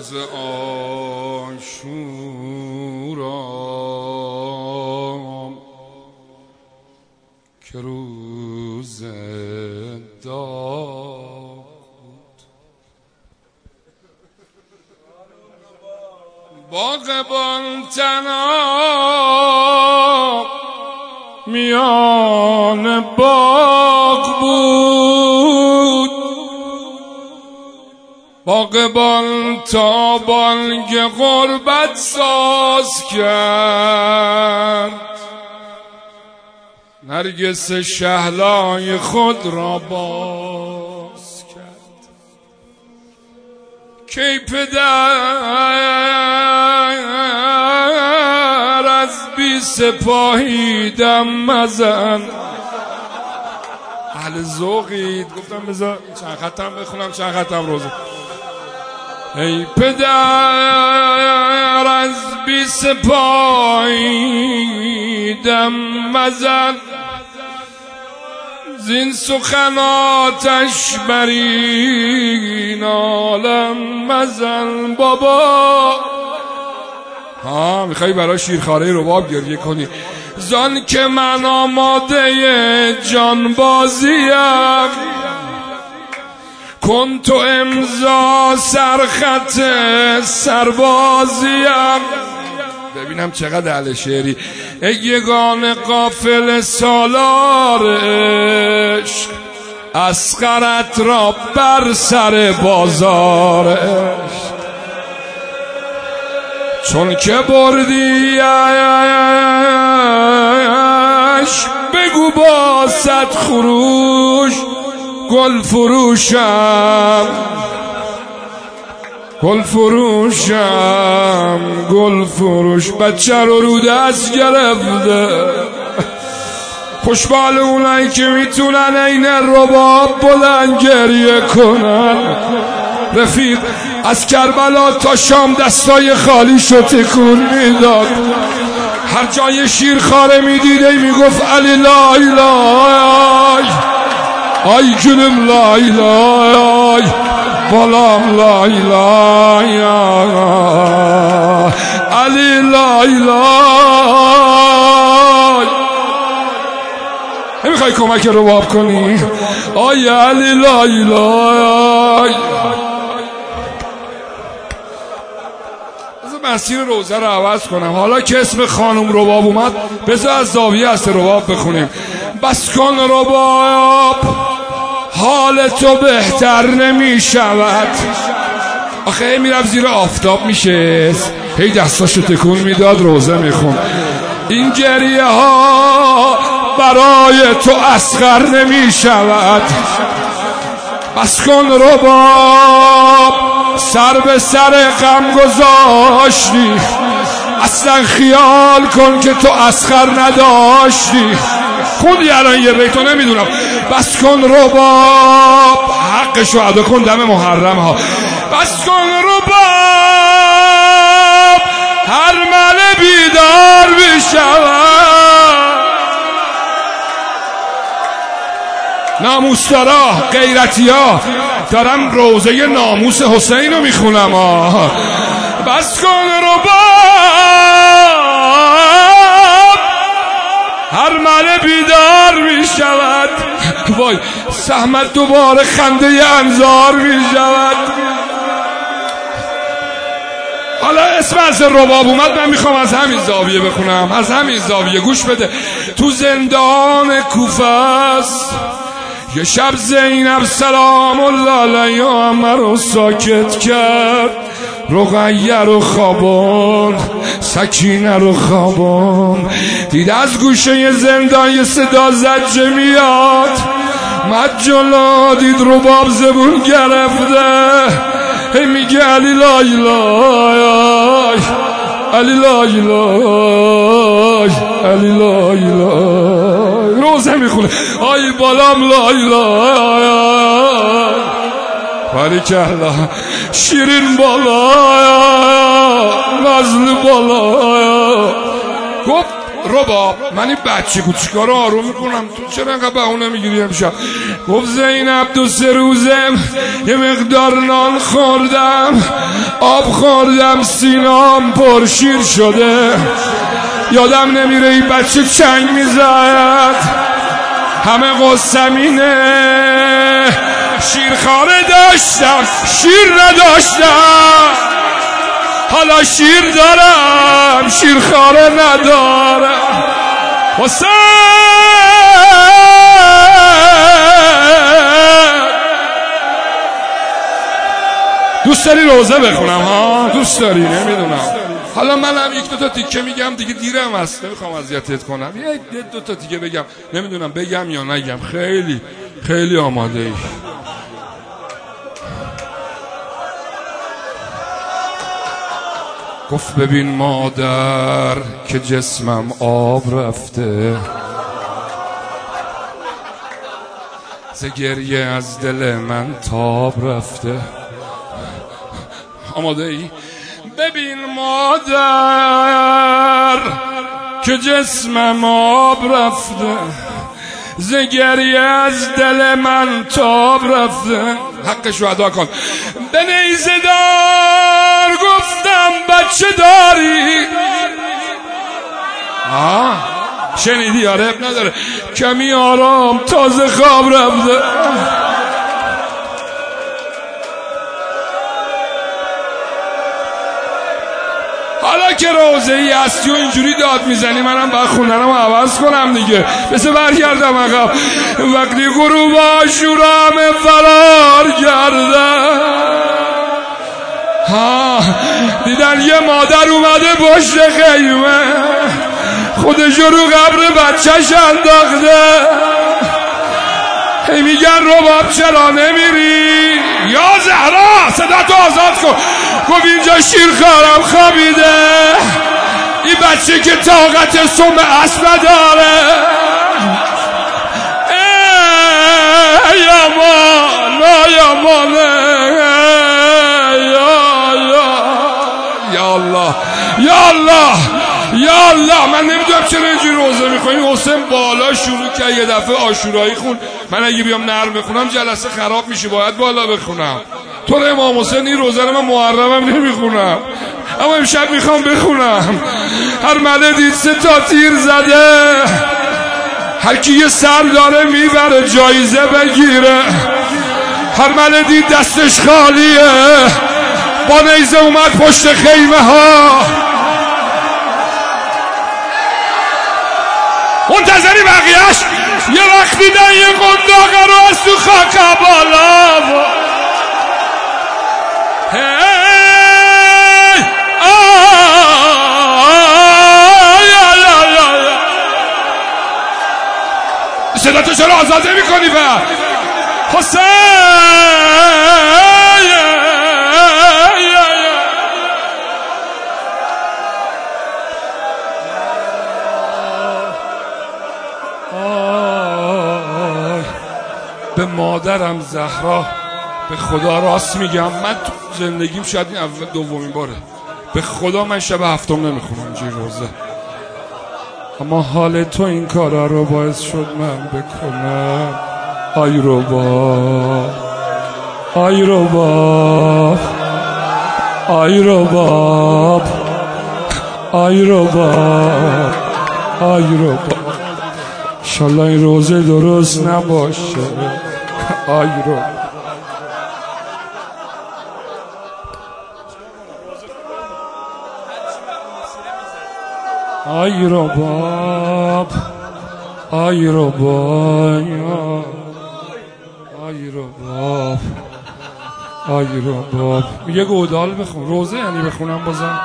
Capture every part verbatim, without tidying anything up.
روز عاشورا که روز داود باغبان تنها میان باغ بود، باغبان تا بانگ غربت ساز کرد، نرگس شهلای خود را باز کرد. کی پدر از بی سپاهی دم مزن. اهل ذوقید، گفتم بذار چند خطم بخونم، چند خطم روزه. ای پدر از بی سپاهی دم مزن، زین سخناتش بر این عالم مزن. بابا ها میخوایی برای شیرخواره رباب گریه کنی؟ زان که من آماده جانبازیم، کن تو امضا سرخط سربازیم. ببینم چقدر اهل شعری. ای یگان قافل سالار عشق، اصغرت را بر سر بازار عشق. چون که بردیش بگو با صد خروش، گل فروشم گل فروشم گل فروش. بچه رو رو دست گرفته، خوشبال اونایی که میتونن این رباب بلند گریه کنن. رفیق از کربلا تا شام دستای خالی شو تکون میداد، هر جای شیرخواره میدیده میگفت علی لا اله، آی جونم لا اله، بالام لا اله، علی لا اله. نمیخوای کمک رباب کنی؟ آی علی لا اله. مسیر روزه رو عوض کنم. حالا که اسم خانم رباب اومد، بذار از زاویه است رباب بخونیم. بس کن رباب، حال تو بهتر نمی شود. آخه میرفت زیر آفتاب میشه، هی دستاشو تکون میداد روزه میخون. این گریه ها برای تو اصغر نمی شود. بس کن رباب، سر به سر غم گذاشتی، اصلا خیال کن که تو اصغر نداشتی. خوندی الان یه بیتو نمیدونم. بس کن رباب، حقشو ادا کن دم محرم ها. بس کن رباب، هر مل بیدار بشود. ناموسدارا، غیرتیا، دارم روزه ناموس حسین رو میخونم. بس کن رباب، هر مل بیدار میشود. وای سحمت دوباره خنده انظار میشود. حالا اسم از رباب اومد، من میخوام از همین زاویه بخونم، از همین زاویه. گوش بده. تو زندان کوفه است یه شب زینب سلام الله علیها همه رو ساکت کرد. رقیه رو خوابان، سکینه رو خوابان. دید از گوشه زندان یه صدا زجه میاد، مد جلو دید رباب زبون گرفته، هی میگه علی لا اله، علی لا اله، علی لا اله. روزه میخونه آی بالام لا اله. باریکالله شیرین بالا، نازل بالا. گفت رباب من این بچه کوچیکا رو آروم میکنم، تو چرا انقدر بهونه میگیری امشب؟ گفت زینب دو سه روزم یه مقدار نان خوردم، آب خوردم سینام پرشیر شده، یادم نمیره این بچه چنگ میزد، همه قصم اینه شیرخواره داشتم شیر نداشتم، حالا شیر دارم شیرخواره ندارم. حسین دوست داری روزه بخونم ها؟ دوست داری؟ نمیدونم. حالا منم یک دو تا تیکه میگم دیگه، دیرم هست نمیخوام اذیتت کنم، یک دو تا تیکه بگم، نمیدونم بگم یا نگم. خیلی خیلی آماده ای. گفت ببین مادر که جسمم آب رفته، ز گریه از دل من تاب رفته. آماده ای؟ ببین مادر که جسمم آب رفته، ز گریه از دل من تاب رفته. حقشو ادا کن. به نیزه دار گفتم بچه داری؟ آه شنیدی؟ آره اب نداره. کمی آرام تازه خواب رفته. حالا که روزه ای هستی و اینجوری داد میزنی، منم باید خوندنم عوض کنم دیگه، بسه برگردم عقب. وقتی غروب عاشورا همه فرار کردن، ها دیدن یه مادر اومده پشت خیمه، خودشو رو قبر بچهش انداخته. هی میگن رباب چرا نمیری؟ یا زهرا صدا تو آزاد کن. گفت اینجا شیرخوارم خوابیده، این بچه که طاقت سم اسب نداره. ای امان ای امان یا الله یا الله یا الله. من نمیدونم چرا اینجوری روزه میخونیم. حسین بالا شروع کرد یه دفعه عاشورایی خون. من اگه بیام نرم بخونم جلسه خراب میشه، باید بالا بخونم. تو امام حسین این روزه رو من محرمم نمیخونم، اما امشب میخوام بخونم. هر مله دید سه تا تیر زده، هر کی یه سر داره میبره جایزه بگیره. هر مله دید دستش خالیه، با نیزه اومد پشت خیمه ها. منتظری بقیهش. یه وقت دیدن یه قنداقه رو از تو خاک بالا. هی صدا تو چرا آزاده میکنی با حسین؟ به مادرم زهرا به خدا راست میگم، من تو زندگیم شاید این اول دومین باره، به خدا من شب هفتم نمیخونم اینجوری روزه، اما حال تو این کارا رو باعث شد من بکنم. آی رباب آی رباب آی رباب آی رباب آی رباب. انشالله این روزه درست نباشه. آی رباب آی رباب آی رباب آی رباب آی رباب. یه گودال بخون. روزه یعنی بخونم بازم؟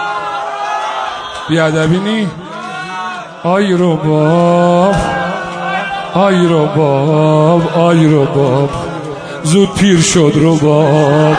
بیادبی نی؟ آی رباب آی رباب آی رباب. زود پیر شد رباب،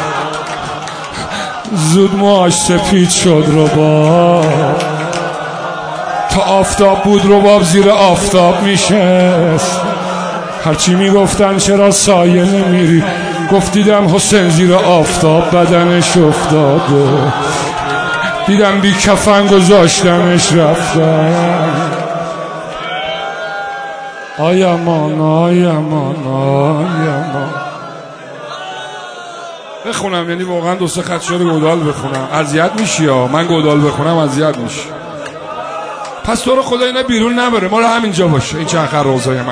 زود موهاش سفید شد رباب. تا آفتاب بود رباب زیر آفتاب میشست. هرچی میگفتن چرا سایه نمیری، گفت دیدم حسین زیر آفتاب بدنش افتاده، دیدم بی کفن گذاشتمش رفتم. آی امان آی امان آی امان. بخونم، یعنی واقعا دو سه خط شعر گودال بخونم. اذیت میشی ها، من گودال بخونم اذیت میشی. پس تو رو خدا اینا بیرون نبره، ما رو همینجا باشه. این چند خط روزای من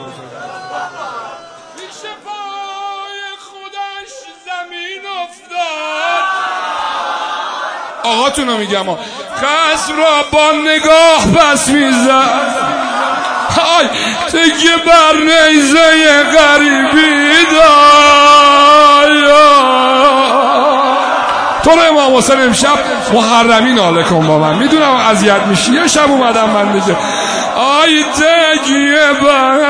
آقاتونو میگم ها، خصم را با نگاه پس میزد، های تکیه بر نیزه غریبی دایا. تو رو امام حسین امشب محرمی ناله کن با من، میدونم اذیت میشی. یه شب اومدم من دیگه، آی تکیه بر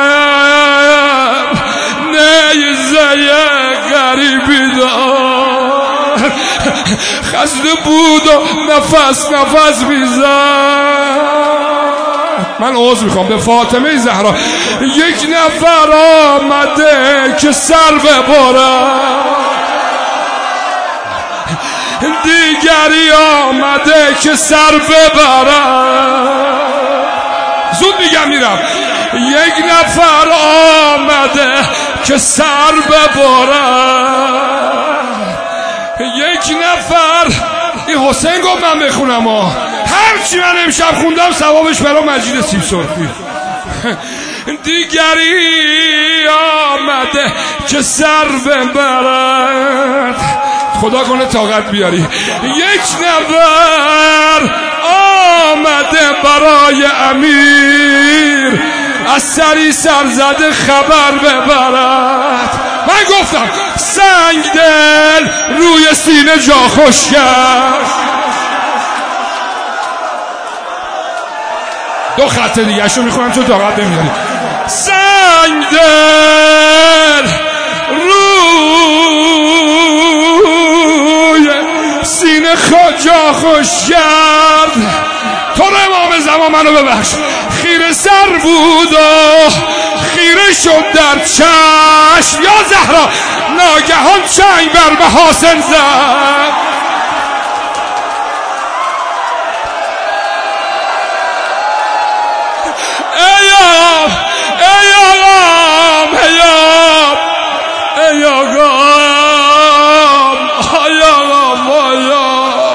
نیزه غریبی دایا، خسته بود و نفس نفس میزد. من عوض میخوام به فاطمه زهرا. یک نفر آمده که سر ببرد، دیگری آمده که سر ببرد. زود میگم میرم. یک نفر آمده که سر ببرد، یک نفر. این حسین گفت من بخونم ها، هرچی من امشب خوندم ثوابش برای مجید سیب سرخی. دیگری آمده که سر ببرد، خدا کنه طاقت بیاری. یک نفر آمده برای امیر از سری سرزده خبر ببرد. من گفتم سنگ دل روی سینه جا خوش کرد. دو خط دیگه شو میخونم چون طاقت نمیاری. سنگ دل روی سینه جا خوش کرد. تو رو امام زمان منو ببخش، خیره سر بود و خیره شد در چشم. یا زهرا ناگهان چنگ بر محاسن زد. ای آقام ای آقام ای آقام ای آقام ای آقام ای آقام.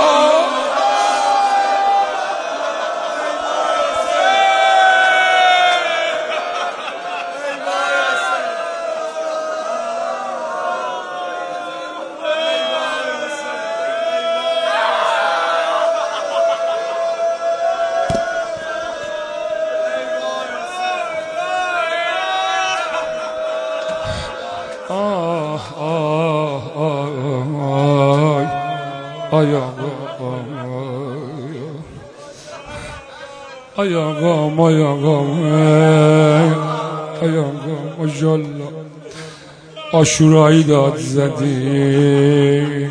آه آه آه آی آقام آی آقام آی آقام آی آقام ماشاءالله عاشورایی داد زدی.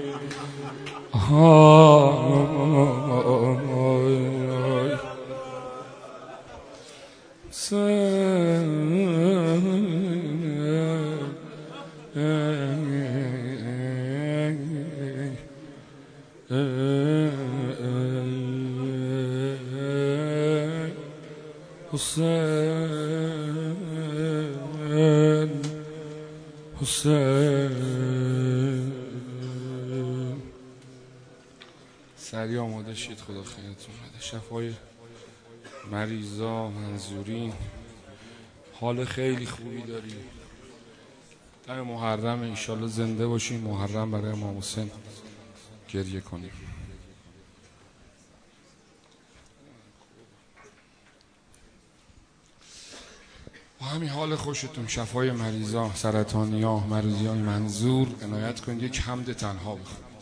حسین حسین سریع آماده شید، خدا خیرتون بده. شفای مریضا منظورین، حال خیلی خوبی داری. در محرم انشالله زنده باشیم، محرم برای امام حسین گریه کنیم. با همین حال خوشتون شفای مریضا، سرطانیا، مریضیان منظور عنایت کنید. یک حمد تنها بخونید.